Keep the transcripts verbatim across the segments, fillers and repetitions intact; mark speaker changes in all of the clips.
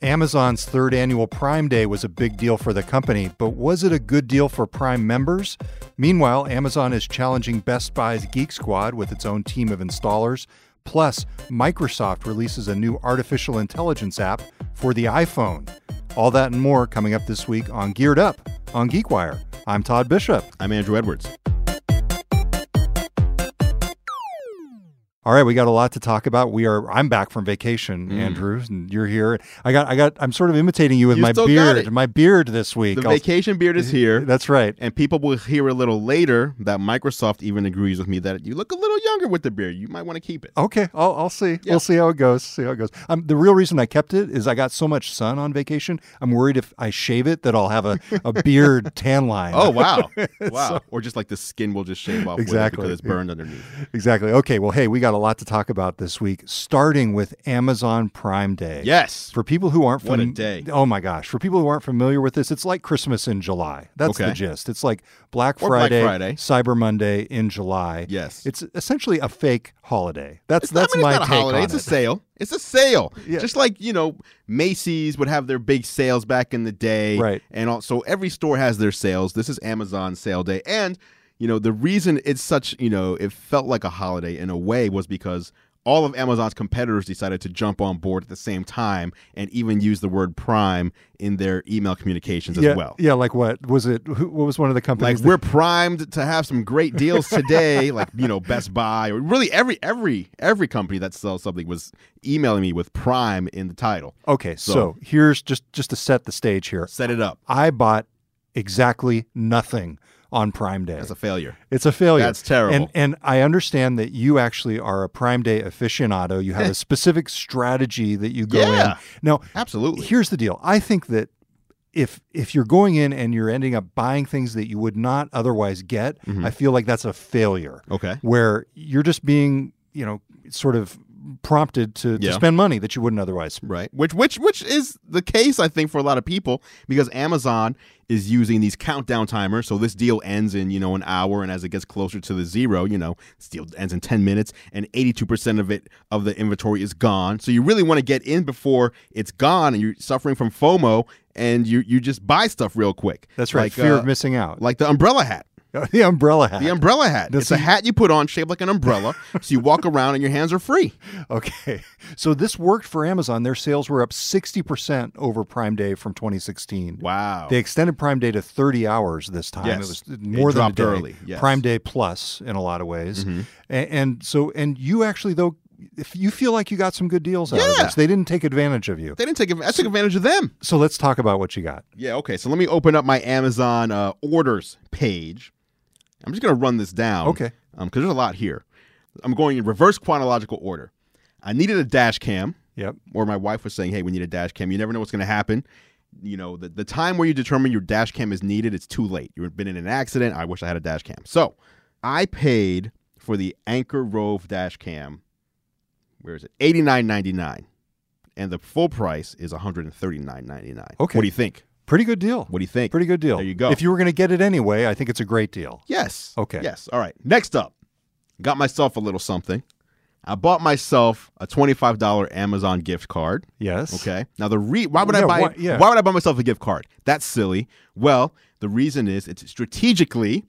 Speaker 1: Amazon's third annual Prime Day was a big deal for the company, but was it a good deal for Prime members? Meanwhile, Amazon is challenging Best Buy's Geek Squad with its own team of installers. Plus, Microsoft releases a new artificial intelligence app for the iPhone. All that and more coming up this week on Geared Up on GeekWire. I'm Todd Bishop.
Speaker 2: I'm Andrew Edwards.
Speaker 1: All right, we got a lot to talk about. We are. I'm back from vacation, mm. Andrew, and you're here. I got. I got. I'm sort of imitating you with
Speaker 2: you
Speaker 1: my beard. My beard this week.
Speaker 2: The
Speaker 1: I'll,
Speaker 2: vacation beard is here.
Speaker 1: That's right.
Speaker 2: And people will hear a little later that Microsoft even agrees with me that you look a little younger with the beard. You might want to keep it.
Speaker 1: Okay, I'll, I'll see.
Speaker 2: Yeah.
Speaker 1: We'll see how it goes. See how it goes. Um, the real reason I kept it is I got so much sun on vacation. I'm worried if I shave it that I'll have a, a beard tan line.
Speaker 2: Oh wow, wow!
Speaker 1: So,
Speaker 2: or just like the skin will just shave off
Speaker 1: exactly
Speaker 2: because it's burned underneath.
Speaker 1: Exactly. Okay. Well, hey, we got a lot to talk about this week, starting with Amazon Prime Day.
Speaker 2: Yes.
Speaker 1: For people who aren't
Speaker 2: what
Speaker 1: fam-
Speaker 2: a day.
Speaker 1: Oh my gosh. For people who aren't familiar with this, it's like Christmas in July. That's
Speaker 2: okay.
Speaker 1: the gist. It's like Black
Speaker 2: or
Speaker 1: Friday,
Speaker 2: Black Friday,
Speaker 1: Cyber Monday in July.
Speaker 2: Yes.
Speaker 1: It's essentially a fake holiday. That's
Speaker 2: it's
Speaker 1: that's
Speaker 2: not, I mean,
Speaker 1: my
Speaker 2: it's not
Speaker 1: take
Speaker 2: a holiday.
Speaker 1: on
Speaker 2: It's
Speaker 1: it.
Speaker 2: a sale. It's a sale.
Speaker 1: Yeah.
Speaker 2: Just like, you know, Macy's would have their big sales back in the day.
Speaker 1: Right.
Speaker 2: And also every store has their sales. This is Amazon sale day. And, you know, the reason it's such, you know, it felt like a holiday in a way was because all of Amazon's competitors decided to jump on board at the same time and even use the word Prime in their email communications
Speaker 1: yeah,
Speaker 2: as well.
Speaker 1: Yeah, like what? Was it, who, what was one of the companies?
Speaker 2: Like, we're primed to have some great deals today, like, you know, Best Buy, or really every every every company that sells something was emailing me with Prime in the title.
Speaker 1: Okay, so,
Speaker 2: So-
Speaker 1: here's just, just to set the stage here.
Speaker 2: Set it up.
Speaker 1: I bought exactly nothing on Prime Day.
Speaker 2: That's a failure.
Speaker 1: It's a failure.
Speaker 2: That's terrible.
Speaker 1: And and I understand that you actually are a Prime Day aficionado. You have a specific strategy that you go
Speaker 2: Yeah.
Speaker 1: in. Now,
Speaker 2: Absolutely.
Speaker 1: here's the deal. I think that if if you're going in and you're ending up buying things that you would not otherwise get,
Speaker 2: Mhm.
Speaker 1: I feel like that's a failure.
Speaker 2: Okay.
Speaker 1: Where you're just being, you know, sort of prompted to,
Speaker 2: Yeah.
Speaker 1: to spend money that you wouldn't otherwise.
Speaker 2: Right. Which which which is the case, I think, for a lot of people, because Amazon is using these countdown timers. So this deal ends in, you know, an hour, and as it gets closer to the zero, you know, this deal ends in ten minutes, and eighty-two percent of it of the inventory is gone. So you really want to get in before it's gone, and you're suffering from FOMO, and you you just buy stuff real quick.
Speaker 1: That's right.
Speaker 2: Like,
Speaker 1: Fear
Speaker 2: uh,
Speaker 1: of missing out.
Speaker 2: Like the umbrella hat.
Speaker 1: The umbrella hat.
Speaker 2: The umbrella hat.
Speaker 1: Does
Speaker 2: It's a
Speaker 1: he-
Speaker 2: hat you put on shaped like an umbrella, so you walk around and your hands are free.
Speaker 1: Okay. So this worked for Amazon. Their sales were up sixty percent over Prime Day from twenty sixteen.
Speaker 2: Wow.
Speaker 1: They extended Prime Day to thirty hours this time.
Speaker 2: Yes.
Speaker 1: It was more
Speaker 2: It
Speaker 1: than a
Speaker 2: dropped
Speaker 1: day.
Speaker 2: early, yes.
Speaker 1: Prime Day plus in a lot of ways.
Speaker 2: Mhm.
Speaker 1: And, and so, and you actually, though, if you feel like you got some good deals out of
Speaker 2: Yeah.
Speaker 1: this, they didn't take advantage of you.
Speaker 2: They didn't take. I took advantage of them.
Speaker 1: So let's talk about what you got.
Speaker 2: Yeah, okay. So let me open up my Amazon uh, orders page. I'm just going to run this down.
Speaker 1: Okay.
Speaker 2: Um, because there's a lot here. I'm going in reverse chronological order. I needed a dash cam,
Speaker 1: Yep.
Speaker 2: or my wife was saying, hey, we need a dash cam. You never know what's going to happen. You know, the, the time where you determine your dash cam is needed, it's too late. You've been in an accident. I wish I had a dash cam. So I paid for the Anker Rove dash cam. Where is it? eighty-nine ninety-nine. And the full price is one hundred thirty-nine ninety-nine.
Speaker 1: Okay.
Speaker 2: What do you think?
Speaker 1: Pretty good deal.
Speaker 2: What do you think?
Speaker 1: Pretty good deal.
Speaker 2: There you go.
Speaker 1: If you were going to get it anyway, I think it's a great deal.
Speaker 2: Yes.
Speaker 1: Okay.
Speaker 2: Yes. All right. Next up, got myself a little something. I bought myself a twenty-five dollars Amazon gift card.
Speaker 1: Yes.
Speaker 2: Okay. Now the re why would
Speaker 1: Yeah,
Speaker 2: I buy
Speaker 1: why- yeah.
Speaker 2: why would I buy myself a gift card? That's silly. Well, the reason is it's strategically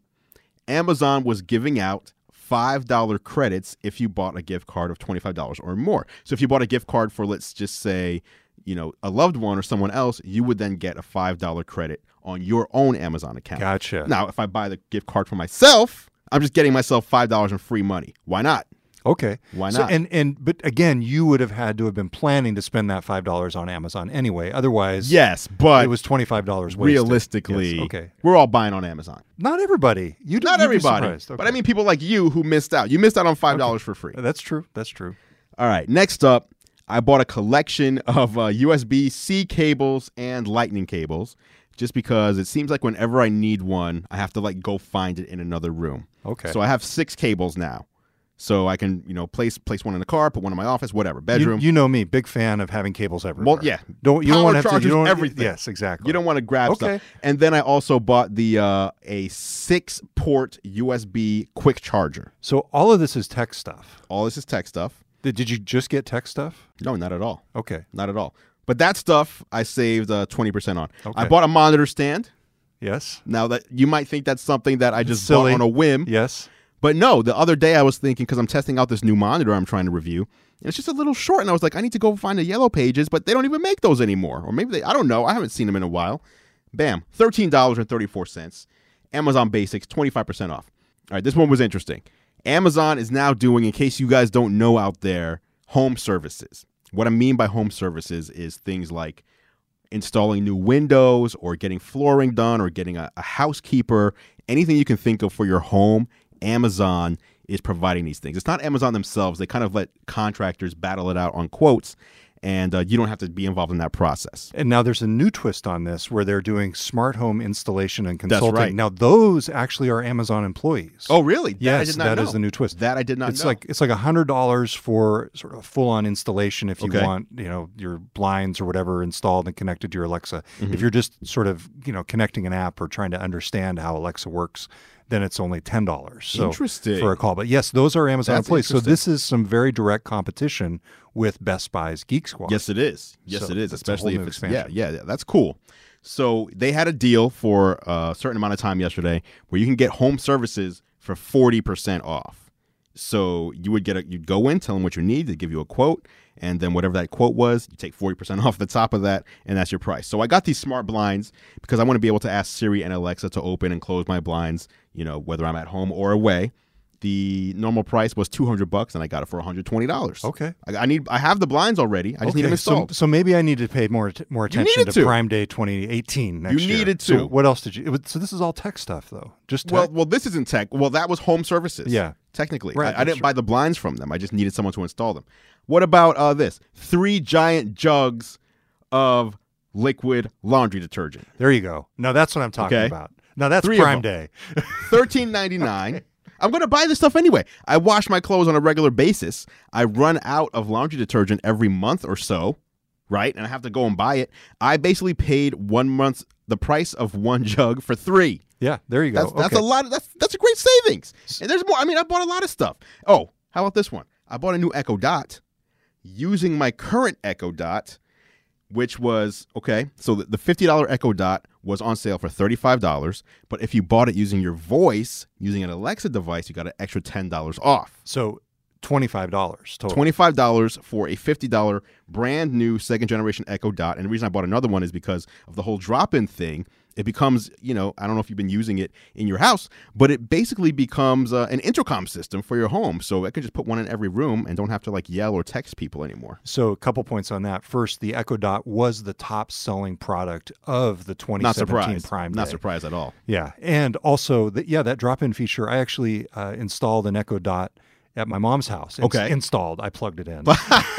Speaker 2: Amazon was giving out five dollar credits if you bought a gift card of twenty-five dollars or more. So if you bought a gift card for, let's just say, you know, a loved one or someone else, you would then get a five dollar credit on your own Amazon account.
Speaker 1: Gotcha.
Speaker 2: Now, if I buy the gift card for myself, I'm just getting myself five dollars in free money. Why not?
Speaker 1: Okay.
Speaker 2: Why
Speaker 1: So,
Speaker 2: not?
Speaker 1: and and but again, you would have had to have been planning to spend that five dollars on Amazon anyway. Otherwise,
Speaker 2: Yes, but
Speaker 1: it was twenty five dollars wasted.
Speaker 2: realistically,
Speaker 1: Yes, okay.
Speaker 2: we're all buying on Amazon.
Speaker 1: Not everybody. You
Speaker 2: Not
Speaker 1: you'd be
Speaker 2: everybody,
Speaker 1: surprised.
Speaker 2: but
Speaker 1: Okay.
Speaker 2: I mean people like you who missed out. You missed out on five dollars for free.
Speaker 1: That's true. That's true.
Speaker 2: All right, next up, I bought a collection of uh, U S B C cables and lightning cables, just because it seems like whenever I need one, I have to like go find it in another room.
Speaker 1: Okay.
Speaker 2: So I have six cables now. So I can, you know, place place one in the car, put one in my office, whatever,
Speaker 1: You,
Speaker 2: bedroom.
Speaker 1: you know me, big fan of having cables everywhere.
Speaker 2: Well, yeah.
Speaker 1: Don't you don't
Speaker 2: Power
Speaker 1: want to have to
Speaker 2: chargers,
Speaker 1: you don't,
Speaker 2: everything.
Speaker 1: Yes, exactly.
Speaker 2: You don't want to grab
Speaker 1: Okay.
Speaker 2: stuff. And then I also bought the uh, a six port U S B quick charger.
Speaker 1: So all of this is tech stuff.
Speaker 2: All this is tech stuff.
Speaker 1: Did, did you just get tech stuff?
Speaker 2: No, not at all.
Speaker 1: Okay.
Speaker 2: Not at all. But that stuff I saved uh, twenty percent on.
Speaker 1: Okay.
Speaker 2: I bought a monitor stand.
Speaker 1: Yes.
Speaker 2: Now that you might think that's something that I just
Speaker 1: Silly.
Speaker 2: bought on a whim.
Speaker 1: Yes.
Speaker 2: But no, the other day I was thinking, because I'm testing out this new monitor I'm trying to review, and it's just a little short, and I was like, I need to go find the Yellow Pages, but they don't even make those anymore. Or maybe they, I don't know. I haven't seen them in a while. Bam, thirteen dollars and thirty-four cents. Amazon Basics, twenty-five percent off. All right, this one was interesting. Amazon is now doing, in case you guys don't know out there, home services. What I mean by home services is things like installing new windows or getting flooring done or getting a, a housekeeper, anything you can think of for your home. Amazon is providing these things. It's not Amazon themselves. They kind of let contractors battle it out on quotes, and uh, you don't have to be involved in that process.
Speaker 1: And now there's a new twist on this where they're doing smart home installation and
Speaker 2: That's
Speaker 1: consulting.
Speaker 2: right.
Speaker 1: Now those actually are Amazon employees.
Speaker 2: Oh, really? That I
Speaker 1: yes,
Speaker 2: did not
Speaker 1: that
Speaker 2: know.
Speaker 1: is the new twist.
Speaker 2: That I did not
Speaker 1: It's
Speaker 2: know.
Speaker 1: like it's like a hundred dollars for sort of full on installation if you
Speaker 2: Okay.
Speaker 1: want, you know, your blinds or whatever installed and connected to your Alexa.
Speaker 2: Mm-hmm.
Speaker 1: If you're just sort of, you know, connecting an app or trying to understand how Alexa works, then it's only ten dollars. So
Speaker 2: Interesting.
Speaker 1: for a call. But yes, those are Amazon
Speaker 2: That's
Speaker 1: employees. So
Speaker 2: interesting.
Speaker 1: this is some very direct competition with Best Buy's Geek Squad.
Speaker 2: Yes, it is. Yes,
Speaker 1: So
Speaker 2: it is.
Speaker 1: it's a whole
Speaker 2: Especially
Speaker 1: new
Speaker 2: if it's
Speaker 1: expansion.
Speaker 2: yeah, yeah, yeah. That's cool. So they had a deal for a certain amount of time yesterday where you can get home services for forty percent off. So you would get a, you'd go in, tell them what you need, they give you a quote, and then whatever that quote was, you take forty percent off the top of that, and that's your price. So I got these smart blinds because I want to be able to ask Siri and Alexa to open and close my blinds, you know, whether I'm at home or away. The normal price was two hundred bucks, and I got it for one hundred twenty dollars.
Speaker 1: Okay.
Speaker 2: I, I need. I have the blinds already. I just need them
Speaker 1: so,
Speaker 2: installed.
Speaker 1: so maybe I need to pay more att- more attention
Speaker 2: needed
Speaker 1: to,
Speaker 2: to.
Speaker 1: Prime Day twenty eighteen next
Speaker 2: You
Speaker 1: year.
Speaker 2: needed
Speaker 1: So
Speaker 2: to.
Speaker 1: what else did you? It was, so this is all tech stuff though. Just tech?
Speaker 2: Well, well, this isn't tech. Well, that was home services.
Speaker 1: Yeah.
Speaker 2: technically,
Speaker 1: Right,
Speaker 2: I, I
Speaker 1: that's
Speaker 2: didn't
Speaker 1: true.
Speaker 2: buy the blinds from them. I just needed someone to install them. What about uh, this? Three giant jugs of liquid laundry detergent,
Speaker 1: there you go. Now that's what I'm talking
Speaker 2: Okay.
Speaker 1: about. Now that's
Speaker 2: Three of
Speaker 1: Prime
Speaker 2: them.
Speaker 1: Day.
Speaker 2: thirteen ninety nine. I'm gonna buy this stuff anyway. I wash my clothes on a regular basis. I run out of laundry detergent every month or so, right? And I have to go and buy it. I basically paid one month's the price of one jug for three.
Speaker 1: Yeah, there you go.
Speaker 2: That's, that's
Speaker 1: Okay.
Speaker 2: a lot. Of, that's that's a great savings. And there's more. I mean, I bought a lot of stuff. Oh, how about this one? I bought a new Echo Dot using my current Echo Dot, which was okay. So the, the fifty dollars Echo Dot was on sale for thirty-five dollars. But if you bought it using your voice, using an Alexa device, you got an extra ten dollars off.
Speaker 1: So twenty-five dollars total.
Speaker 2: twenty-five dollars for a fifty dollars brand new second generation Echo Dot. And the reason I bought another one is because of the whole drop-in thing. It becomes, you know, I don't know if you've been using it in your house, but it basically becomes uh, an intercom system for your home. So I can just put one in every room and don't have to like yell or text people anymore.
Speaker 1: So a couple points on that. First, the Echo Dot was the top selling product of the twenty
Speaker 2: Not
Speaker 1: seventeen
Speaker 2: surprised.
Speaker 1: Prime Day.
Speaker 2: Not surprised at all.
Speaker 1: Yeah, and also the, yeah, that drop-in feature. I actually uh, installed an Echo Dot at my mom's house. It's
Speaker 2: Okay.
Speaker 1: installed. I plugged it in.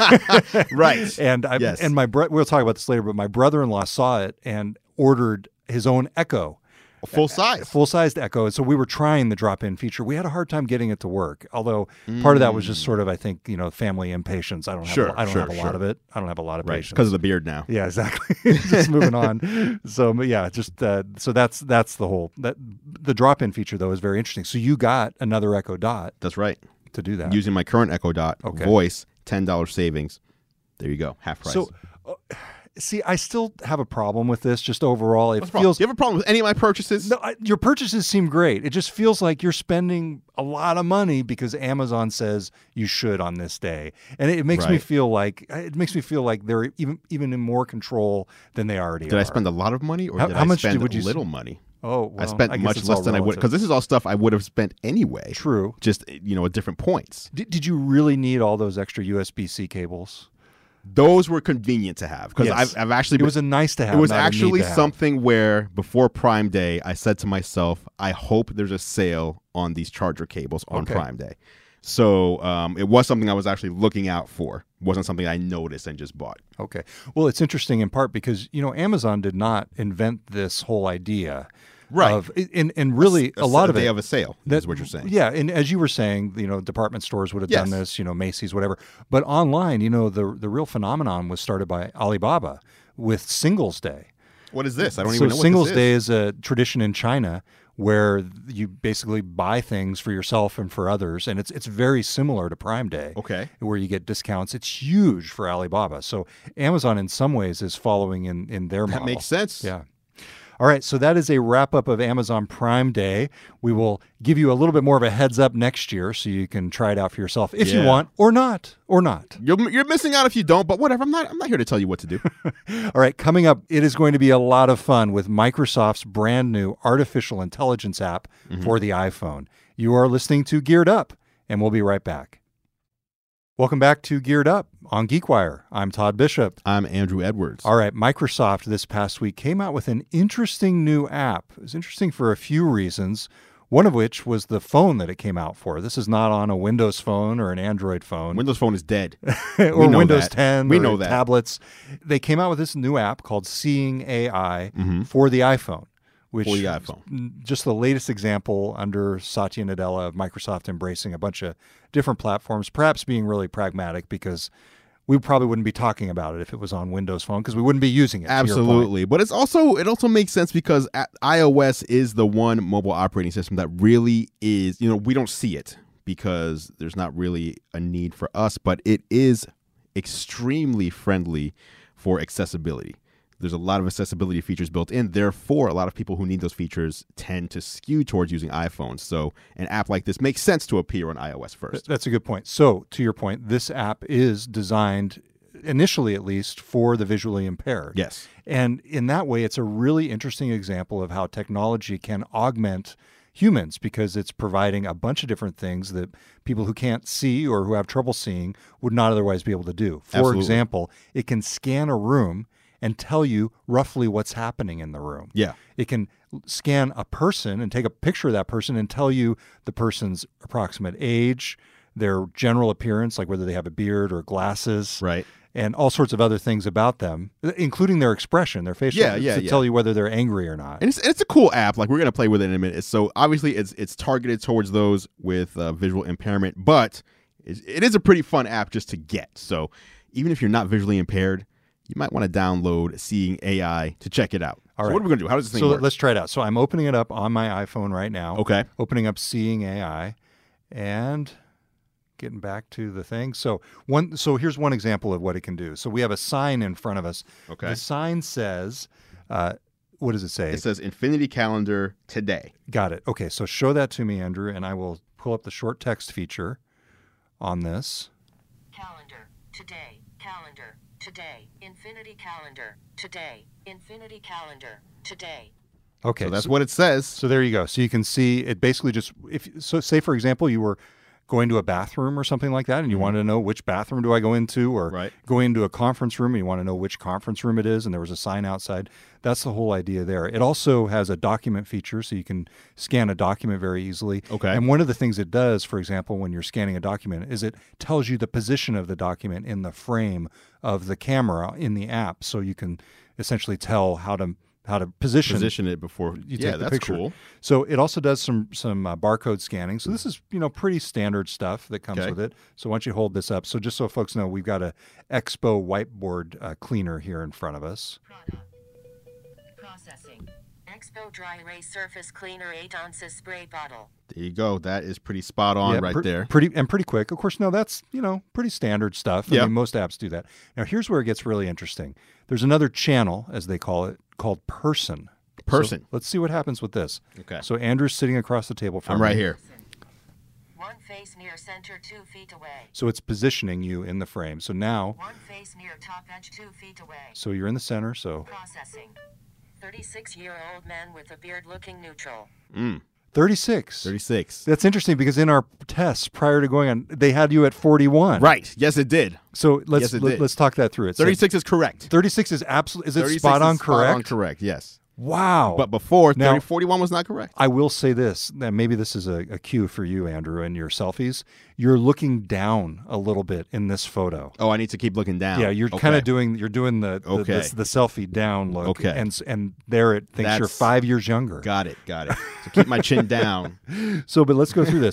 Speaker 2: Right.
Speaker 1: And I,
Speaker 2: Yes.
Speaker 1: and my bro- we'll talk about this later. But my brother-in-law saw it and ordered his own Echo.
Speaker 2: Full size.
Speaker 1: Full-sized Echo. And so we were trying the drop-in feature. We had a hard time getting it to work. Although part of that was just sort of, I think, you know, family impatience. I don't have,
Speaker 2: Sure,
Speaker 1: a, I don't
Speaker 2: sure,
Speaker 1: have a
Speaker 2: sure.
Speaker 1: lot of it. I don't have a lot of
Speaker 2: Right.
Speaker 1: patience.
Speaker 2: Because of the beard now.
Speaker 1: Yeah, exactly. Just moving on. So but yeah, just uh, so that's that's the whole that the drop-in feature though is very interesting. So you got another Echo Dot
Speaker 2: That's right.
Speaker 1: to do that.
Speaker 2: Using my current Echo Dot
Speaker 1: Okay.
Speaker 2: voice, ten dollars savings. There you go. Half price.
Speaker 1: So uh, see, I still have a problem with this. Just overall, it
Speaker 2: What's the problem?
Speaker 1: feels.
Speaker 2: Do you have a problem with any of my purchases?
Speaker 1: No, I, your purchases seem great. It just feels like you're spending a lot of money because Amazon says you should on this day, and it, it makes me
Speaker 2: Right.
Speaker 1: feel like it makes me feel like they're even even in more control than they already
Speaker 2: Did
Speaker 1: are.
Speaker 2: I spend a lot of money or
Speaker 1: How-
Speaker 2: did
Speaker 1: how
Speaker 2: I
Speaker 1: much
Speaker 2: spend
Speaker 1: did- would you s-
Speaker 2: little money?
Speaker 1: Oh, well,
Speaker 2: I spent
Speaker 1: guess
Speaker 2: much
Speaker 1: it's
Speaker 2: less
Speaker 1: all
Speaker 2: than I would
Speaker 1: relative.
Speaker 2: because this is all stuff I would have spent anyway.
Speaker 1: True.
Speaker 2: Just you know, at different points.
Speaker 1: Did, did you really need all those extra U S B C cables?
Speaker 2: Those were convenient to have because
Speaker 1: Yes.
Speaker 2: I've, I've actually
Speaker 1: It
Speaker 2: been,
Speaker 1: was a nice to have.
Speaker 2: it was
Speaker 1: not a need
Speaker 2: actually
Speaker 1: to have.
Speaker 2: something where before Prime Day, I said to myself, I hope there's a sale on these charger cables on
Speaker 1: Okay.
Speaker 2: Prime Day. So um, it was something I was actually looking out for. It wasn't something I noticed and just bought.
Speaker 1: Okay. Well, it's interesting in part because, you know, Amazon did not invent this whole idea.
Speaker 2: Right.
Speaker 1: Of, and, and really, a, lot of
Speaker 2: day
Speaker 1: it.
Speaker 2: of a sale is what you're saying.
Speaker 1: Yeah. And as you were saying, you know, department stores would have done
Speaker 2: Yes.
Speaker 1: this, you know, Macy's, whatever. But online, you know, the, the real phenomenon was started by Alibaba with Singles Day.
Speaker 2: What is this? I don't
Speaker 1: so
Speaker 2: even know what
Speaker 1: Singles
Speaker 2: this
Speaker 1: Day
Speaker 2: is.
Speaker 1: is a tradition in China where you basically buy things for yourself and for others. And it's it's very similar to Prime Day,
Speaker 2: Okay.
Speaker 1: where you get discounts. It's huge for Alibaba. So Amazon, in some ways, is following in, in their model.
Speaker 2: That makes sense.
Speaker 1: Yeah. All right, so that is a wrap-up of Amazon Prime Day. We will give you a little bit more of a heads up next year so you can try it out for yourself if
Speaker 2: Yeah.
Speaker 1: you want, or not, or not.
Speaker 2: You're, you're missing out if you don't, but whatever. I'm not I'm not here to tell you what to do.
Speaker 1: All right, coming up, it is going to be a lot of fun with Microsoft's brand new artificial intelligence app
Speaker 2: Mm-hmm.
Speaker 1: for the iPhone. You are listening to Geared Up, and we'll be right back. Welcome back to Geared Up on GeekWire. I'm Todd Bishop.
Speaker 2: I'm Andrew Edwards.
Speaker 1: All right, Microsoft this past week came out with an interesting new app. It was interesting for a few reasons, one of which was the phone that it came out for. This is not on a Windows phone or an Android phone.
Speaker 2: Windows Phone is dead.
Speaker 1: or
Speaker 2: know
Speaker 1: Windows
Speaker 2: that.
Speaker 1: ten
Speaker 2: We
Speaker 1: or
Speaker 2: know that.
Speaker 1: tablets. They came out with this new app called Seeing A I
Speaker 2: Mhm.
Speaker 1: for the iPhone, which
Speaker 2: For the iPhone.
Speaker 1: is just the latest example under Satya Nadella of Microsoft embracing a bunch of different platforms, perhaps being really pragmatic because we probably wouldn't be talking about it if it was on Windows Phone because we wouldn't be using it. to your point.
Speaker 2: Absolutely. But it's also it also makes sense because a- iOS is the one mobile operating system that really is, you know, we don't see it because there's not really a need for us, but it is extremely friendly for accessibility. There's a lot of accessibility features built in. Therefore, a lot of people who need those features tend to skew towards using iPhones. So an app like this makes sense to appear on iOS first.
Speaker 1: That's a good point. So, to your point, this app is designed, initially at least, for the visually impaired.
Speaker 2: Yes.
Speaker 1: And in that way, it's a really interesting example of how technology can augment humans because it's providing a bunch of different things that people who can't see or who have trouble seeing would not otherwise be able to do. For
Speaker 2: Absolutely.
Speaker 1: example, it can scan a room and tell you roughly what's happening in the room.
Speaker 2: Yeah.
Speaker 1: It can scan a person and take a picture of that person and tell you the person's approximate age, their general appearance, like whether they have a beard or glasses,
Speaker 2: Right.
Speaker 1: and all sorts of other things about them, including their expression, their facial,
Speaker 2: Yeah, yeah,
Speaker 1: to
Speaker 2: yeah.
Speaker 1: tell you whether they're angry or not.
Speaker 2: And it's, it's a cool app. Like we're gonna play with it in a minute. So obviously, it's it's targeted towards those with uh, visual impairment, but it, it is a pretty fun app just to get. So even if you're not visually impaired, you might want to download Seeing A I to check it out.
Speaker 1: All
Speaker 2: so
Speaker 1: right.
Speaker 2: what are we gonna do? How does this thing
Speaker 1: So
Speaker 2: work?
Speaker 1: let's try it out. So I'm opening it up on my iPhone right now.
Speaker 2: Okay.
Speaker 1: Opening up Seeing A I and getting back to the thing. So one so here's one example of what it can do. So we have a sign in front of us.
Speaker 2: Okay.
Speaker 1: The sign says, uh, what does it say?
Speaker 2: It says Infinity Calendar today.
Speaker 1: Got it. Okay, so show that to me, Andrew, and I will pull up the short text feature on this.
Speaker 3: Calendar, today, calendar, today, Infinity Calendar, today, Infinity Calendar, today.
Speaker 1: Okay,
Speaker 2: So that's
Speaker 1: so,
Speaker 2: what it says.
Speaker 1: so there you go. So you can see it basically just if so say for example you were going to a bathroom or something like that and you wanted to know which bathroom do I go into or
Speaker 2: Right.
Speaker 1: going into a conference room and you want to know which conference room it is and there was a sign outside. That's the whole idea there. It also has a document feature so you can scan a document very easily.
Speaker 2: Okay.
Speaker 1: And one of the things it does, for example, when you're scanning a document is it tells you the position of the document in the frame of the camera in the app so you can essentially tell how to how to position
Speaker 2: Position it before.
Speaker 1: you
Speaker 2: yeah,
Speaker 1: take the
Speaker 2: that's
Speaker 1: picture.
Speaker 2: cool.
Speaker 1: So it also does some some uh, barcode scanning. So this is you know pretty standard stuff that comes
Speaker 2: Okay.
Speaker 1: with it. So why don't you hold this up? So just so folks know, we've got a Expo whiteboard uh, cleaner here in front of us.
Speaker 3: Product. Processing. Expo Dry Erase Surface Cleaner eight ounces spray bottle.
Speaker 2: There you go. That is pretty spot on
Speaker 1: Yeah,
Speaker 2: right
Speaker 1: pre-
Speaker 2: there.
Speaker 1: Pretty and pretty quick. Of course, no, that's you know pretty standard stuff. I
Speaker 2: Yeah.
Speaker 1: mean, most apps do that. Now here's where it gets really interesting. There's another channel, as they call it, called Person.
Speaker 2: Person.
Speaker 1: So let's see what happens with this.
Speaker 2: Okay.
Speaker 1: So Andrew's sitting across the table from
Speaker 2: I'm right
Speaker 1: me.
Speaker 2: here.
Speaker 3: One face near center two feet away.
Speaker 1: So it's positioning you in the frame. So now,
Speaker 3: One face near top edge two feet away.
Speaker 1: so you're in the center. So
Speaker 3: Processing. thirty-six-year-old man with a beard looking neutral.
Speaker 2: Mm,
Speaker 1: thirty-six.
Speaker 2: thirty-six.
Speaker 1: That's interesting because in our tests prior to going on, they had you at forty-one.
Speaker 2: Right. Yes, it did.
Speaker 1: So let's
Speaker 2: Yes, it
Speaker 1: let,
Speaker 2: did.
Speaker 1: let's talk that through. It said
Speaker 2: thirty-six is correct.
Speaker 1: thirty-six is absolutely. Is it
Speaker 2: thirty-six
Speaker 1: spot on
Speaker 2: is
Speaker 1: correct?
Speaker 2: Spot on correct. Yes.
Speaker 1: Wow.
Speaker 2: But before,
Speaker 1: Now-
Speaker 2: thirty, forty-one was not correct.
Speaker 1: I will say this, that maybe this is a, a cue for you, Andrew, in your selfies. You're looking down a little bit in this photo.
Speaker 2: Oh, I need to keep looking down.
Speaker 1: Yeah, you're
Speaker 2: Okay.
Speaker 1: kind of doing you're doing the the,
Speaker 2: Okay.
Speaker 1: the the selfie down look.
Speaker 2: Okay.
Speaker 1: And s- and there it thinks you're
Speaker 2: That's-
Speaker 1: five years younger.
Speaker 2: Got it. Got it. So keep my chin down.
Speaker 1: So, but let's go through this.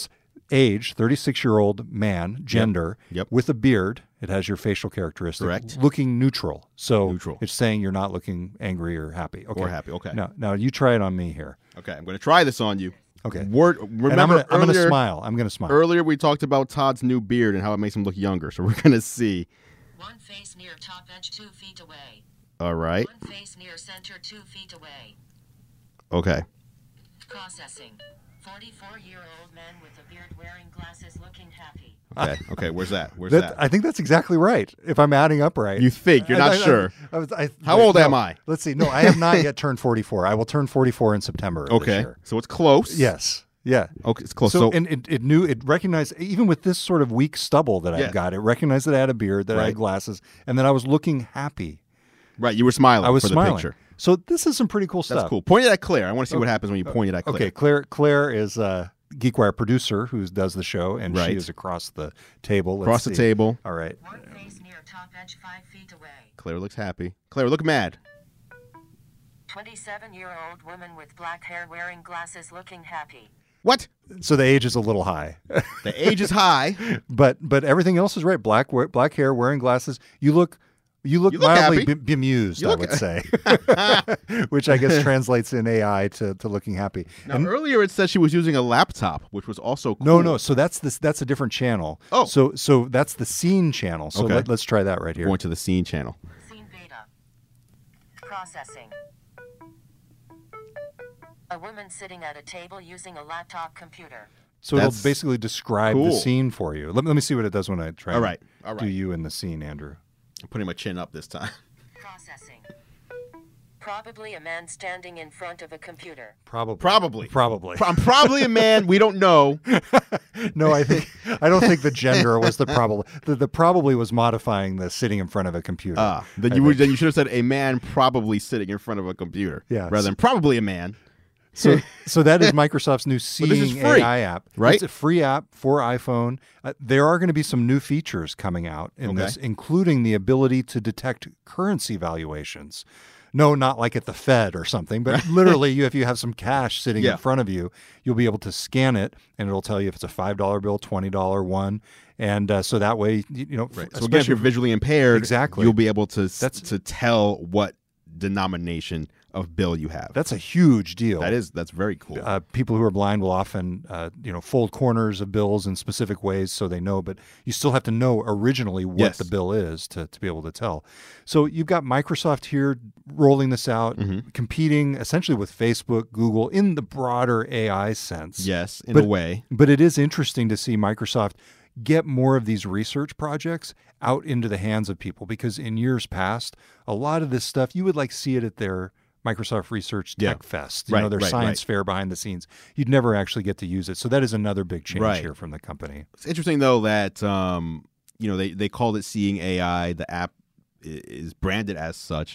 Speaker 1: age, thirty-six-year-old man, gender,
Speaker 2: Yep. Yep.
Speaker 1: with a beard. It has your facial characteristic.
Speaker 2: Correct.
Speaker 1: Looking neutral. So
Speaker 2: Neutral.
Speaker 1: it's saying you're not looking angry or happy. Okay.
Speaker 2: Or happy, okay.
Speaker 1: Now, now you try it on me here.
Speaker 2: Okay, I'm going to try this on you.
Speaker 1: Okay.
Speaker 2: Word, remember
Speaker 1: and I'm gonna, I'm gonna
Speaker 2: earlier,
Speaker 1: smile. I'm going to smile.
Speaker 2: earlier we talked about Todd's new beard and how it makes him look younger. So we're going to see.
Speaker 3: One face near top edge two feet away.
Speaker 2: All right.
Speaker 3: One face near center two feet away.
Speaker 2: Okay.
Speaker 3: Processing. forty-four-year-old man with a beard wearing glasses looking happy.
Speaker 2: Okay. Okay. Where's that? Where's
Speaker 1: That-
Speaker 2: that?
Speaker 1: I think that's exactly right. If I'm adding up right.
Speaker 2: You think. You're not
Speaker 1: I- I-
Speaker 2: sure.
Speaker 1: I was- I-
Speaker 2: How
Speaker 1: wait,
Speaker 2: old
Speaker 1: no.
Speaker 2: am I?
Speaker 1: Let's see. No, I have not yet turned forty-four. I will turn forty-four in September. Of this
Speaker 2: Okay.
Speaker 1: year.
Speaker 2: So it's close.
Speaker 1: Yes. Yeah.
Speaker 2: Okay. It's close.
Speaker 1: So,
Speaker 2: So,
Speaker 1: and it, it knew it recognized even with this sort of weak stubble that
Speaker 2: Yeah.
Speaker 1: I've got, it recognized that I had a beard, that I
Speaker 2: Right.
Speaker 1: had glasses, and that I was looking happy.
Speaker 2: right. You were smiling
Speaker 1: I was
Speaker 2: for the
Speaker 1: smiling.
Speaker 2: picture.
Speaker 1: So this is some pretty cool stuff.
Speaker 2: That's cool. Point it at Claire. I want to see what happens when you point it at Claire.
Speaker 1: Okay, Claire. Claire is a GeekWire producer who does the show, and
Speaker 2: Right.
Speaker 1: she is across the table. Let's
Speaker 2: Across the
Speaker 1: see.
Speaker 2: table.
Speaker 1: All right.
Speaker 3: One face near top edge five feet away.
Speaker 2: Claire looks happy. Claire, look mad.
Speaker 3: twenty-seven-year-old woman with black hair wearing glasses looking happy.
Speaker 2: What?
Speaker 1: So the age is a little high,
Speaker 2: The age is high.
Speaker 1: but but everything else is right. Black we- black hair, wearing glasses. You look. You look,
Speaker 2: You look
Speaker 1: mildly
Speaker 2: happy.
Speaker 1: be- bemused,
Speaker 2: You
Speaker 1: I
Speaker 2: look-
Speaker 1: would say, which I guess translates in A I to, to looking happy.
Speaker 2: Now,
Speaker 1: And-
Speaker 2: earlier it said she was using a laptop, which was also cool.
Speaker 1: no, no. So that's this. That's a different channel.
Speaker 2: Oh.
Speaker 1: so so that's the scene channel. So
Speaker 2: Okay.
Speaker 1: let, let's try that right here.
Speaker 2: Going to the scene channel.
Speaker 3: Scene beta. Processing. A woman sitting at a table using a laptop computer.
Speaker 1: So
Speaker 2: That's
Speaker 1: it'll basically describe
Speaker 2: cool.
Speaker 1: the scene for you. Let, let me see what it does when I try.
Speaker 2: All
Speaker 1: and
Speaker 2: right, all
Speaker 1: Do
Speaker 2: right.
Speaker 1: you in the scene, Andrew?
Speaker 2: I'm putting my chin up this time.
Speaker 3: Processing. Probably a man standing in front of a computer.
Speaker 1: Probably.
Speaker 2: Probably.
Speaker 1: Probably.
Speaker 2: I'm probably a man. We don't know.
Speaker 1: No, I think I don't think the gender was the probably. The, the probably was modifying the sitting in front of a computer.
Speaker 2: Ah, then
Speaker 1: I
Speaker 2: you would,
Speaker 1: think.
Speaker 2: then you should have said a man probably sitting in front of a computer.
Speaker 1: Yeah.
Speaker 2: Rather than probably a man.
Speaker 1: So, so that is Microsoft's new
Speaker 2: this is
Speaker 1: Seeing
Speaker 2: free,
Speaker 1: A I app.
Speaker 2: right?
Speaker 1: It's a free app for iPhone. Uh, there are going to be some new features coming out in
Speaker 2: Okay.
Speaker 1: this, including the ability to detect currency valuations. No, not like at the Fed or something, but literally, you if you have some cash sitting
Speaker 2: Yeah.
Speaker 1: in front of you, you'll be able to scan it, and it'll tell you if it's a five dollar bill, twenty dollar one, and uh, so that way, you, you know,
Speaker 2: Right.
Speaker 1: f-
Speaker 2: So again, if you're visually impaired,
Speaker 1: Exactly.
Speaker 2: you'll be able to s-
Speaker 1: That's-
Speaker 2: to tell what denomination of bill you have.
Speaker 1: that's a huge deal.
Speaker 2: that is that's very cool.
Speaker 1: Uh, people who are blind will often, uh, you know, fold corners of bills in specific ways so they know, but you still have to know originally what
Speaker 2: Yes.
Speaker 1: the bill is to, to be able to tell. So you've got Microsoft here rolling this out,
Speaker 2: Mm-hmm.
Speaker 1: competing essentially with Facebook, Google in the broader A I sense.
Speaker 2: yes, in
Speaker 1: but-
Speaker 2: a way.
Speaker 1: But it is interesting to see Microsoft get more of these research projects out into the hands of people, because in years past, a lot of this stuff, you would like see it at their Microsoft Research
Speaker 2: Yeah.
Speaker 1: Tech Fest, you know,
Speaker 2: Right,
Speaker 1: their
Speaker 2: right,
Speaker 1: science
Speaker 2: right.
Speaker 1: fair behind the scenes. You'd never actually get to use it. So that is another big change
Speaker 2: Right.
Speaker 1: here from the company.
Speaker 2: It's interesting though that um, you know they they called it Seeing A I. The app i- is branded as such,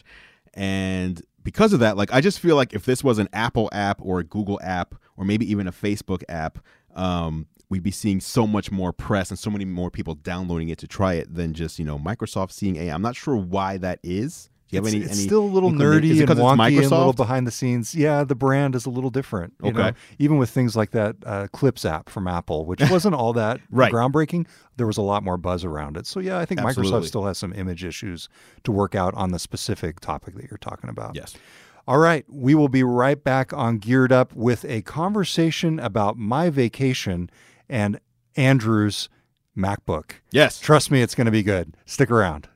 Speaker 2: and because of that, like I just feel like if this was an Apple app or a Google app or maybe even a Facebook app, um, we'd be seeing so much more press and so many more people downloading it to try it than just you know Microsoft Seeing A I. I'm not sure why that is. Do you have
Speaker 1: it's,
Speaker 2: any?
Speaker 1: it's
Speaker 2: any
Speaker 1: still a little
Speaker 2: inclina-
Speaker 1: nerdy
Speaker 2: is it
Speaker 1: and
Speaker 2: 'cause it's
Speaker 1: wonky and a little
Speaker 2: Microsoft?
Speaker 1: behind the scenes. Yeah, the brand is a little different. You know,
Speaker 2: Okay.
Speaker 1: even with things like that uh, Clips app from Apple, which wasn't all that
Speaker 2: Right.
Speaker 1: groundbreaking, there was a lot more buzz around it. So yeah, I think Microsoft
Speaker 2: Absolutely.
Speaker 1: still has some image issues to work out on the specific topic that you're talking about.
Speaker 2: Yes.
Speaker 1: All right, we will be right back on Geared Up with a conversation about my vacation and Andrew's MacBook.
Speaker 2: Yes.
Speaker 1: Trust me, it's going to be good. Stick around.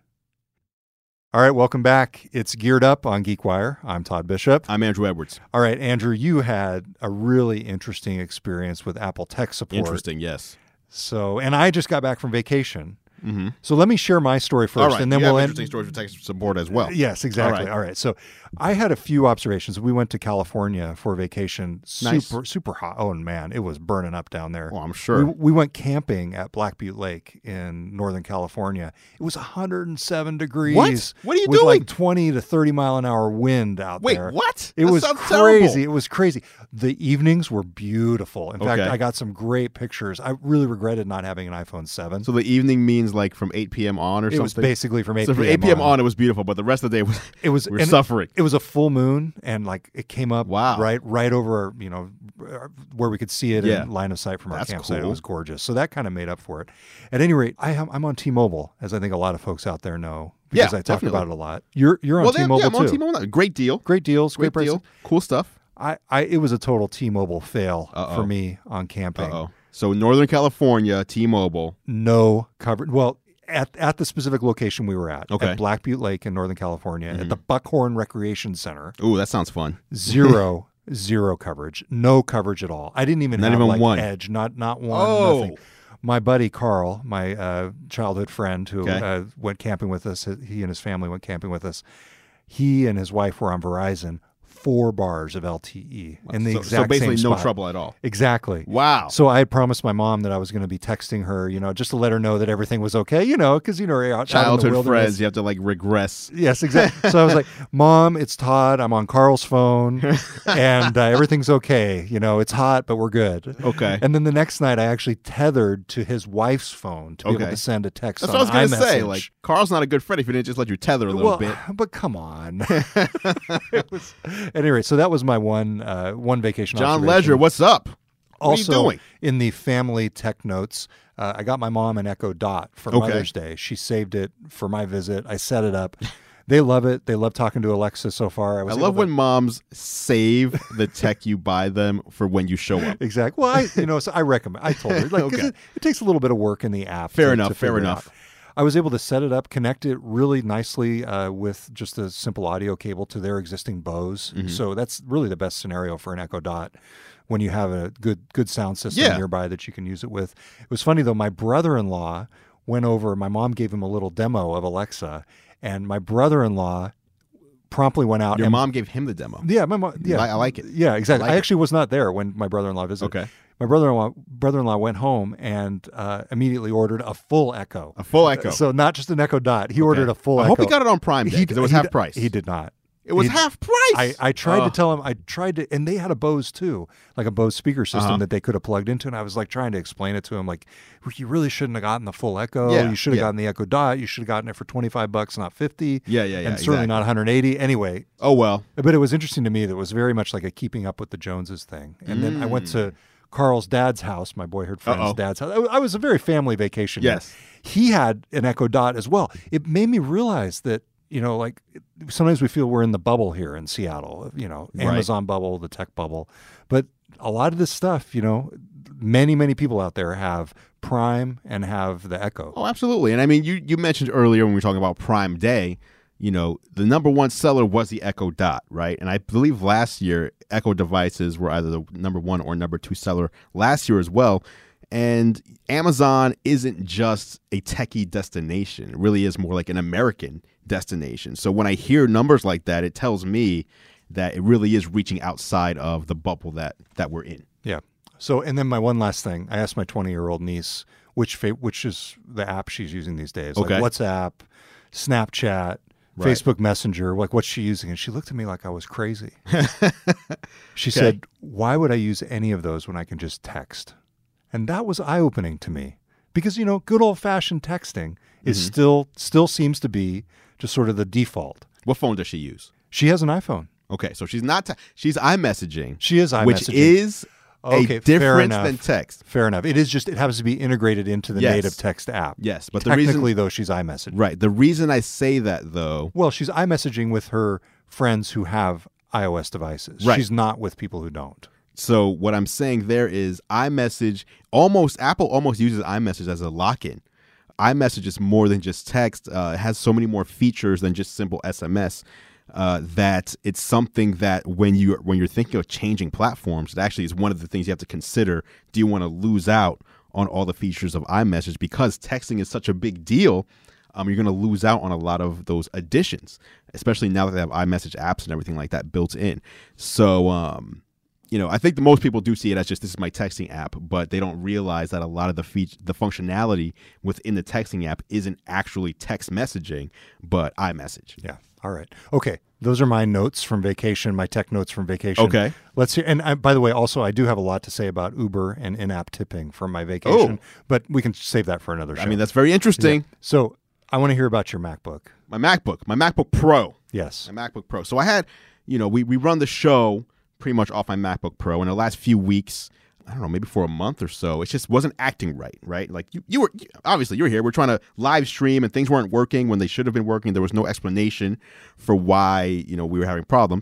Speaker 1: All right, welcome back. It's Geared Up on GeekWire. I'm Todd Bishop.
Speaker 2: I'm Andrew Edwards.
Speaker 1: All right, Andrew, you had a really interesting experience with Apple tech support.
Speaker 2: Interesting. Yes.
Speaker 1: So, and I just got back from vacation.
Speaker 2: Mm-hmm.
Speaker 1: So let me share my story first,
Speaker 2: All right.
Speaker 1: and then
Speaker 2: you
Speaker 1: we'll
Speaker 2: have
Speaker 1: end.
Speaker 2: interesting stories for tech support as well.
Speaker 1: Yes, exactly.
Speaker 2: All right.
Speaker 1: All right. So I had a few observations. We went to California for vacation. Super,
Speaker 2: Nice.
Speaker 1: super hot. Oh, and man, it was burning up down there.
Speaker 2: Well, I'm sure.
Speaker 1: We, we went camping at Black Butte Lake in Northern California. It was one hundred seven degrees.
Speaker 2: What? What are you
Speaker 1: with
Speaker 2: doing?
Speaker 1: like twenty to thirty mile an hour wind out
Speaker 2: Wait,
Speaker 1: there.
Speaker 2: what?
Speaker 1: It
Speaker 2: That
Speaker 1: was
Speaker 2: sounds
Speaker 1: crazy.
Speaker 2: terrible.
Speaker 1: It was crazy. The evenings were beautiful. In fact,
Speaker 2: Okay.
Speaker 1: I got some great pictures. I really regretted not having an iPhone seven.
Speaker 2: So the evening means ends like from eight p.m. on or
Speaker 1: It
Speaker 2: something.
Speaker 1: was basically from eight
Speaker 2: so
Speaker 1: p.m.
Speaker 2: from eight p.m. on. It was beautiful, but the rest of the day was
Speaker 1: It was
Speaker 2: we were
Speaker 1: and
Speaker 2: suffering.
Speaker 1: It was a full moon, and like it came up
Speaker 2: Wow.
Speaker 1: right right over you know where we could see it
Speaker 2: Yeah.
Speaker 1: in line of sight from our
Speaker 2: That's
Speaker 1: campsite.
Speaker 2: cool.
Speaker 1: It was gorgeous. So that kind of made up for it. At any rate, I am I'm on T-Mobile, as I think a lot of folks out there know, because
Speaker 2: Yeah,
Speaker 1: I talk
Speaker 2: definitely.
Speaker 1: about it a lot. You're you're on
Speaker 2: well, they-
Speaker 1: T-Mobile
Speaker 2: yeah, I'm
Speaker 1: too.
Speaker 2: on T-Mobile now. Great deal.
Speaker 1: Great deals, great,
Speaker 2: Great
Speaker 1: prices.
Speaker 2: deal. Cool stuff.
Speaker 1: I, I it was a total T-Mobile fail
Speaker 2: Uh-oh.
Speaker 1: for me on camping.
Speaker 2: Uh oh. So Northern California, T-Mobile.
Speaker 1: No coverage. Well, at at the specific location we were at,
Speaker 2: Okay.
Speaker 1: at Black Butte Lake in Northern California,
Speaker 2: Mhm.
Speaker 1: at the Buckhorn Recreation Center,
Speaker 2: Ooh, that sounds fun.
Speaker 1: zero zero coverage, no coverage at all. I didn't even
Speaker 2: Not
Speaker 1: have
Speaker 2: even
Speaker 1: like
Speaker 2: one.
Speaker 1: edge, not not one.
Speaker 2: Oh.
Speaker 1: Nothing. My buddy Carl, my uh, childhood friend who
Speaker 2: Okay.
Speaker 1: uh, went camping with us, he and his family went camping with us. He and his wife were on Verizon, four bars of L T E in the
Speaker 2: so,
Speaker 1: exact
Speaker 2: so basically
Speaker 1: same
Speaker 2: no
Speaker 1: spot.
Speaker 2: trouble at all.
Speaker 1: Exactly.
Speaker 2: Wow.
Speaker 1: So I had promised my mom that I was going to be texting her, you know, just to let her know that everything was okay, you know, because, you know, you're out, out in the
Speaker 2: Childhood
Speaker 1: wilderness.
Speaker 2: friends, you have to like regress.
Speaker 1: Yes, exactly. So I was like, Mom, it's Todd. I'm on Carl's phone and uh, everything's okay. You know, it's hot, but we're good.
Speaker 2: Okay.
Speaker 1: And then the next night I actually tethered to his wife's phone to be able
Speaker 2: Okay.
Speaker 1: to send a text
Speaker 2: That's
Speaker 1: on
Speaker 2: what I was gonna say.
Speaker 1: iMessage.
Speaker 2: Like, Carl's not a good friend if he didn't just let you tether a little
Speaker 1: well,
Speaker 2: bit.
Speaker 1: but come on. It was, anyway, so that was my one uh, one vacation
Speaker 2: John
Speaker 1: observation.
Speaker 2: Ledger, what's up? What
Speaker 1: Also,
Speaker 2: are you doing?
Speaker 1: in the family tech notes, uh, I got my mom an Echo Dot for
Speaker 2: Okay.
Speaker 1: Mother's Day. She saved it for my visit. I set it up. They love it. They love talking to Alexa so far. I,
Speaker 2: I
Speaker 1: was
Speaker 2: love
Speaker 1: able
Speaker 2: when
Speaker 1: to,
Speaker 2: moms save the tech you buy them for when you show up.
Speaker 1: exactly. Well, I you know so I recommend. I told her like 'cause
Speaker 2: Okay.
Speaker 1: it, it takes a little bit of work in the app.
Speaker 2: Fair
Speaker 1: to-
Speaker 2: enough,
Speaker 1: to
Speaker 2: fair
Speaker 1: figure it
Speaker 2: enough.
Speaker 1: out. I was able to set it up, connect it really nicely uh, with just a simple audio cable to their existing Bose.
Speaker 2: Mm-hmm.
Speaker 1: So that's really the best scenario for an Echo Dot when you have a good good sound system
Speaker 2: Yeah.
Speaker 1: nearby that you can use it with. It was funny though. My brother-in-law went over. My mom gave him a little demo of Alexa, and my brother-in-law promptly went out.
Speaker 2: Your
Speaker 1: and,
Speaker 2: mom gave him the demo.
Speaker 1: Yeah, my mom. Yeah,
Speaker 2: I- I like it.
Speaker 1: Yeah, exactly.
Speaker 2: I like
Speaker 1: I
Speaker 2: it.
Speaker 1: actually was not there when my brother-in-law visited.
Speaker 2: Okay.
Speaker 1: My brother-in-law brother-in-law went home and uh, immediately ordered a full Echo.
Speaker 2: A full Echo.
Speaker 1: So not just an Echo Dot. He ordered a full
Speaker 2: I
Speaker 1: Echo.
Speaker 2: hope he got it on Prime Day
Speaker 1: He-
Speaker 2: because it was
Speaker 1: he
Speaker 2: half
Speaker 1: d-
Speaker 2: price.
Speaker 1: He did not.
Speaker 2: It was
Speaker 1: He-
Speaker 2: half price.
Speaker 1: I, I tried to
Speaker 2: Oh.
Speaker 1: tell him, I tried to, and they had a Bose too, like a Bose speaker system
Speaker 2: Uh-huh.
Speaker 1: that they could have plugged into. And I was like trying to explain it to him, like, you really shouldn't have gotten the full Echo.
Speaker 2: Yeah,
Speaker 1: You should have
Speaker 2: yeah.
Speaker 1: gotten the Echo Dot. You should have gotten it for twenty-five bucks, not fifty.
Speaker 2: Yeah, yeah, yeah,
Speaker 1: And certainly
Speaker 2: exactly.
Speaker 1: not one hundred eighty. Anyway,
Speaker 2: Oh, well.
Speaker 1: but it was interesting to me that it was very much like a keeping up with the Joneses thing. And then I went to Carl's dad's house, my boyhood friend's
Speaker 2: Mm. Uh-oh.
Speaker 1: dad's house. I I was a very family vacation.
Speaker 2: Yes.
Speaker 1: He had an Echo Dot as well. It made me realize that, you know, like sometimes we feel we're in the bubble here in Seattle, you know,
Speaker 2: Right.
Speaker 1: Amazon bubble, the tech bubble. But a lot of this stuff, you know, many, many people out there have Prime and have the Echo.
Speaker 2: Oh, absolutely. And I mean, you, you mentioned earlier when we were talking about Prime Day, you know, the number one seller was the Echo Dot, right? And I believe last year, Echo devices were either the number one or number two seller last year as well. And Amazon isn't just a techie destination. It really is more like an American destination. So when I hear numbers like that, it tells me that it really is reaching outside of the bubble that, that we're in.
Speaker 1: Yeah. So, and then my one last thing, I asked my twenty-year-old niece which fa- which is the app she's using these days,
Speaker 2: Okay.
Speaker 1: like WhatsApp, Snapchat,
Speaker 2: Right.
Speaker 1: Facebook Messenger, like what's she using? And she looked at me like I was crazy. She
Speaker 2: Okay.
Speaker 1: said, "Why would I use any of those when I can just text?" And that was eye-opening to me because, you know, good old-fashioned texting is
Speaker 2: Mm-hmm.
Speaker 1: still still seems to be just sort of the default.
Speaker 2: What phone does she use?
Speaker 1: She has an iPhone.
Speaker 2: Okay, so she's not, te- she's iMessaging.
Speaker 1: She is iMessaging.
Speaker 2: Which is
Speaker 1: Okay,
Speaker 2: a
Speaker 1: fair
Speaker 2: difference
Speaker 1: enough.
Speaker 2: than text.
Speaker 1: Fair enough. It is just, it happens to be integrated into the
Speaker 2: Yes.
Speaker 1: native text app.
Speaker 2: Yes, but the reason-
Speaker 1: technically, though, she's iMessaging.
Speaker 2: Right. The reason I say that, though,
Speaker 1: Well, she's iMessaging with her friends who have iOS devices.
Speaker 2: Right.
Speaker 1: She's not with people who don't.
Speaker 2: so what I'm saying there is iMessage, almost, Apple almost uses iMessage as a lock-in. iMessage is more than just text. Uh, it has so many more features than just simple S M S. Uh, that it's something that when you when you're thinking of changing platforms, it actually is one of the things you have to consider. Do you want to lose out on all the features of iMessage because texting is such a big deal? Um, you're going to lose out on a lot of those additions, especially now that they have iMessage apps and everything like that built in. So, um, you know, I think that most people do see it as just this is my texting app, but they don't realize that a lot of the feature, the functionality within the texting app isn't actually text messaging, but iMessage.
Speaker 1: Yeah. All right. Okay. Those are my notes from vacation, my tech notes from vacation.
Speaker 2: Okay.
Speaker 1: Let's hear. And I, by the way, also, I do have a lot to say about Uber and in-app tipping from my vacation,
Speaker 2: Oh.
Speaker 1: but we can save that for another show.
Speaker 2: I mean, that's very interesting.
Speaker 1: Yeah. So I want to hear about your MacBook.
Speaker 2: My MacBook, my MacBook Pro.
Speaker 1: Yes.
Speaker 2: My MacBook Pro. So I had, you know, we, we run the show pretty much off my MacBook Pro. In the last few weeks, I don't know, maybe for a month or so, it just wasn't acting right, right? Like you, you were, obviously you were here. We're trying to live stream and things weren't working when they should have been working. There was no explanation for why, you know, we were having problems.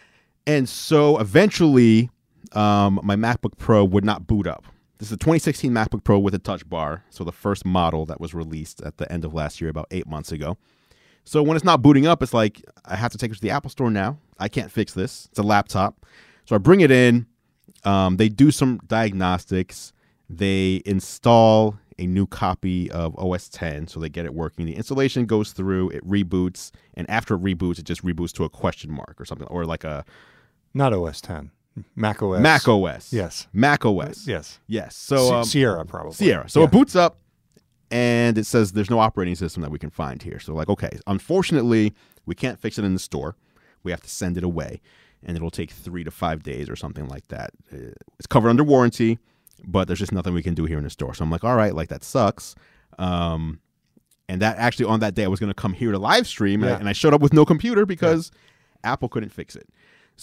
Speaker 2: And so eventually um, my MacBook Pro would not boot up. This is a twenty sixteen MacBook Pro with a touch bar. So the first model that was released at the end of last year, about eight months ago. So when it's not booting up, it's like, I have to take it to the Apple Store now. I can't fix this. It's a laptop. So I bring it in. Um, they do some diagnostics. They install a new copy of O S ten, so they get it working. The installation goes through, it reboots, and after it reboots, it just reboots to a question mark or something, or like a...
Speaker 1: Not O S ten. Mac O S.
Speaker 2: Mac O S.
Speaker 1: Yes.
Speaker 2: Mac O S.
Speaker 1: Yes.
Speaker 2: Yes. So um,
Speaker 1: Sierra, probably.
Speaker 2: Sierra. So
Speaker 1: Yeah.
Speaker 2: it boots up, and it says there's no operating system that we can find here. So like, okay, unfortunately, we can't fix it in the store. We have to send it away. And it'll take three to five days or something like that. It's covered under warranty, but there's just nothing we can do here in the store. So I'm like, all right, like that sucks. Um, and that actually on that day, I was going to come here to live stream, and,
Speaker 1: Yeah.
Speaker 2: I, and I showed up with no computer because Apple couldn't fix it.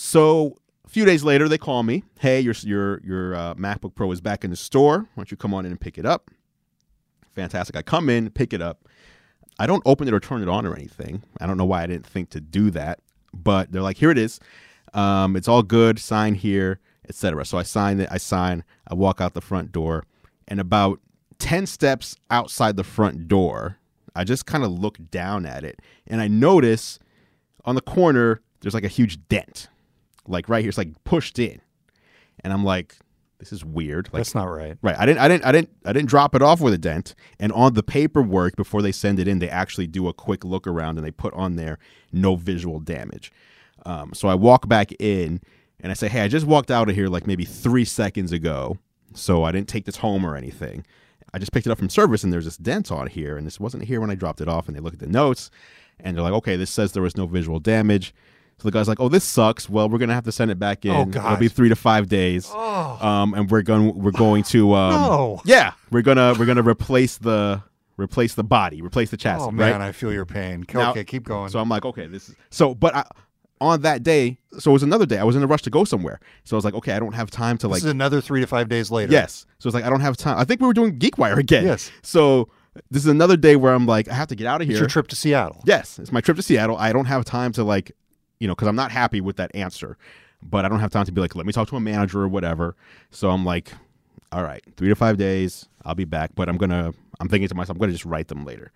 Speaker 2: So a few days later, they call me. Hey, your your your uh, MacBook Pro is back in the store. Why don't you come on in and pick it up? Fantastic. I come in, pick it up. I don't open it or turn it on or anything. I don't know why I didn't think to do that, but they're like, here it is. Um, it's all good. Sign here, et cetera. So I sign it. I sign. I walk out the front door, and about ten steps outside the front door, I just kind of look down at it, and I notice on the corner there's like a huge dent, like right here. It's like pushed in, and I'm like, this is weird. Like,
Speaker 1: That's not right.
Speaker 2: right. I didn't. I didn't. I didn't. I didn't drop it off with a dent. And on the paperwork before they send it in, they actually do a quick look around and they put on there no visual damage. Um, so I walk back in and I say, hey, I just walked out of here like maybe three seconds ago. So I didn't take this home or anything. I just picked it up from service and there's this dent on here. And this wasn't here when I dropped it off. And they look at the notes and they're like, okay, this says there was no visual damage. So the guy's like, oh, this sucks. Well, we're going to have to send it back in.
Speaker 1: Oh,
Speaker 2: It'll
Speaker 1: God.
Speaker 2: be three to five days.
Speaker 1: Oh.
Speaker 2: Um, and we're going we're going to um,
Speaker 1: No.
Speaker 2: yeah, we're gonna we're gonna replace the replace the body, replace the chassis.
Speaker 1: Oh, man,
Speaker 2: right?
Speaker 1: I feel your pain.
Speaker 2: Now-
Speaker 1: Okay, keep going.
Speaker 2: So I'm like, okay, this is so. But I, on that day, so it was another day. I was in a rush to go somewhere. So I was like, okay, I don't have time to
Speaker 1: this
Speaker 2: like.
Speaker 1: is another three to five days later.
Speaker 2: Yes. So it's like I don't have time. I think we were doing GeekWire again.
Speaker 1: Yes.
Speaker 2: So this is another day where I'm like, I have to get out of
Speaker 1: It's
Speaker 2: here.
Speaker 1: your trip to Seattle.
Speaker 2: Yes, it's my trip to Seattle. I don't have time to like, you know, because I'm not happy with that answer, but I don't have time to be like, let me talk to a manager or whatever. So I'm like, all right, three to five days, I'll be back. But I'm gonna, I'm thinking to myself, I'm gonna just write them later.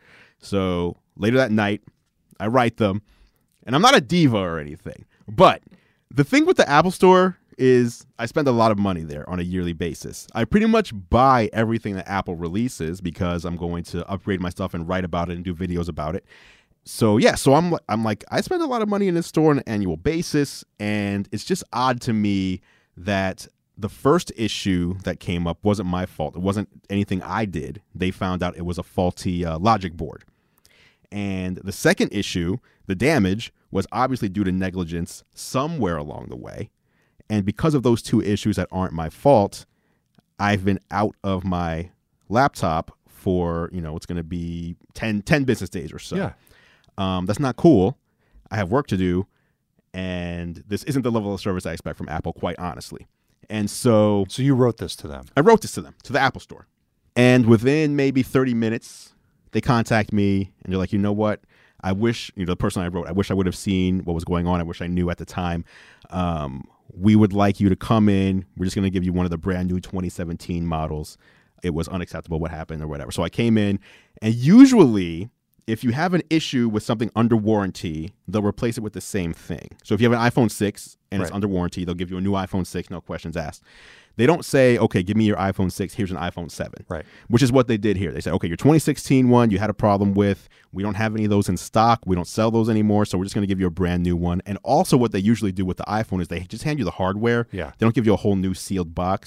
Speaker 2: So later that night, I write them, and I'm not a diva or anything. But the thing with the Apple Store is I spend a lot of money there on a yearly basis. I pretty much buy everything that Apple releases because I'm going to upgrade my stuff and write about it and do videos about it. So yeah, so I'm I'm like I spend a lot of money in this store on an annual basis, and it's just odd to me that the first issue that came up wasn't my fault. It wasn't anything I did. They found out it was a faulty uh, logic board. And the second issue, the damage, was obviously due to negligence somewhere along the way. And because of those two issues that aren't my fault, I've been out of my laptop for, you know, it's going to be ten, ten business days or so.
Speaker 1: Yeah.
Speaker 2: Um, that's not cool. I have work to do. And this isn't the level of service I expect from Apple, quite honestly. And so
Speaker 1: So you wrote this to them.
Speaker 2: I wrote this to them, to the Apple Store. And within maybe thirty minutes, they contact me and they're like, you know what? I wish, you know, the person I wrote, I wish I would have seen what was going on. I wish I knew at the time. Um, we would like you to come in. We're just going to give you one of the brand new twenty seventeen models. It was unacceptable what happened or whatever. So I came in, and usually if you have an issue with something under warranty, they'll replace it with the same thing. So if you have an iPhone six and it's
Speaker 1: Right.
Speaker 2: under warranty, they'll give you a new iPhone six, no questions asked. They don't say, okay, give me your iPhone six, here's an iPhone seven.
Speaker 1: Right.
Speaker 2: Which is what they did here. They said, okay, your twenty sixteen one you had a problem with. We don't have any of those in stock. We don't sell those anymore, so we're just going to give you a brand new one. And also what they usually do with the iPhone is they just hand you the hardware.
Speaker 1: Yeah.
Speaker 2: They don't give you a whole new sealed box.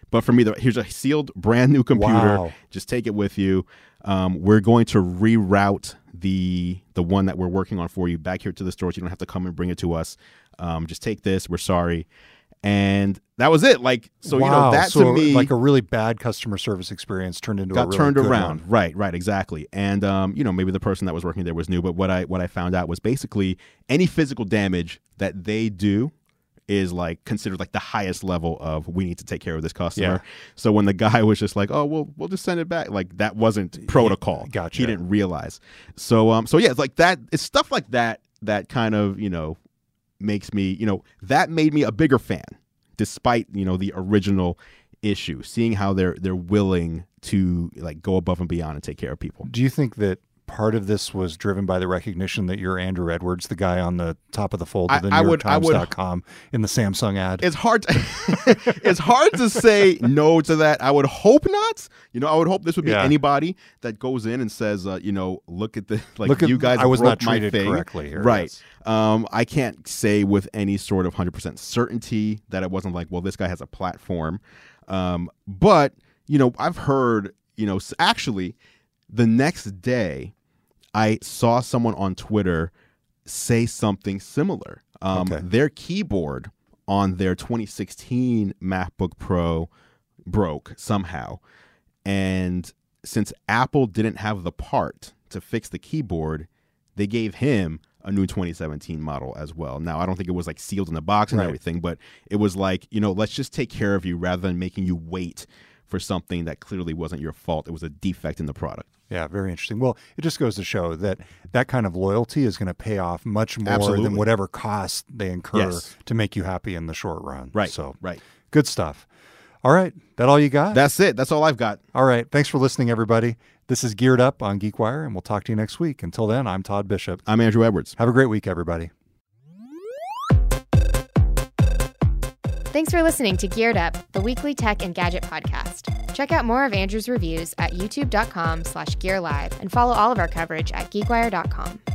Speaker 2: But for me, the, here's a sealed brand new computer.
Speaker 1: Wow.
Speaker 2: Just take it with you. Um, we're going to reroute the the one that we're working on for you back here to the store, so you don't have to come and bring it to us. Um, just take this. We're sorry. And that was it. Like, so,
Speaker 1: wow.
Speaker 2: you know, that
Speaker 1: so
Speaker 2: to me,
Speaker 1: like a really bad customer service experience turned into
Speaker 2: got
Speaker 1: a really
Speaker 2: turned
Speaker 1: good
Speaker 2: around.
Speaker 1: one.
Speaker 2: Right, right, exactly. And, um, you know, maybe the person that was working there was new, but what I, what I found out was basically any physical damage that they do is like considered like the highest level of we need to take care of this customer.
Speaker 1: Yeah.
Speaker 2: So when the guy was just like, oh, well, we'll just send it back. Like that wasn't protocol.
Speaker 1: Gotcha.
Speaker 2: He didn't realize. So, um, so yeah, it's like that. It's stuff like that, that kind of, you know, makes me, you know, that made me a bigger fan despite, you know, the original issue, seeing how they're, they're willing to like go above and beyond and take care of people.
Speaker 1: Do you think that part of this was driven by the recognition that you're Andrew Edwards, the guy on the top of the fold of the
Speaker 2: I, I
Speaker 1: New York
Speaker 2: would,
Speaker 1: Times
Speaker 2: would,
Speaker 1: dot com in the Samsung ad?
Speaker 2: It's hard to, it's hard to say no to that. I would hope not. You know, I would hope this would be
Speaker 1: Yeah.
Speaker 2: anybody that goes in and says, uh, you know, look at the, like
Speaker 1: Look at,
Speaker 2: you guys
Speaker 1: I was
Speaker 2: broke
Speaker 1: not
Speaker 2: my
Speaker 1: treated
Speaker 2: thing.
Speaker 1: correctly here.
Speaker 2: Right.
Speaker 1: Yes.
Speaker 2: Um, I can't say with any sort of one hundred percent certainty that it wasn't like, well, this guy has a platform. Um, but, you know, I've heard, you know, actually the next day I saw someone on Twitter say something similar. Um,
Speaker 1: Okay.
Speaker 2: Their keyboard on their twenty sixteen MacBook Pro broke somehow. And since Apple didn't have the part to fix the keyboard, they gave him a new twenty seventeen model as well. Now, I don't think it was like sealed in the box and
Speaker 1: Right.
Speaker 2: everything, but it was like, you know, let's just take care of you rather than making you wait for something that clearly wasn't your fault. It was a defect in the product.
Speaker 1: Yeah, very interesting. Well, it just goes to show that that kind of loyalty is going to pay off much more
Speaker 2: Absolutely.
Speaker 1: than whatever cost they incur
Speaker 2: Yes.
Speaker 1: to make you happy in the short run.
Speaker 2: Right.
Speaker 1: So
Speaker 2: right.
Speaker 1: good stuff. All right. That all you got?
Speaker 2: That's it. That's all I've got.
Speaker 1: all right. Thanks for listening, everybody. This is Geared Up on GeekWire, and we'll talk to you next week. Until then, I'm Todd Bishop.
Speaker 2: I'm Andrew Edwards.
Speaker 1: Have a great week, everybody.
Speaker 4: Thanks for listening to Geared Up, the weekly tech and gadget podcast. Check out more of Andrew's reviews at youtube.com slash gear live and follow all of our coverage at geekwire dot com.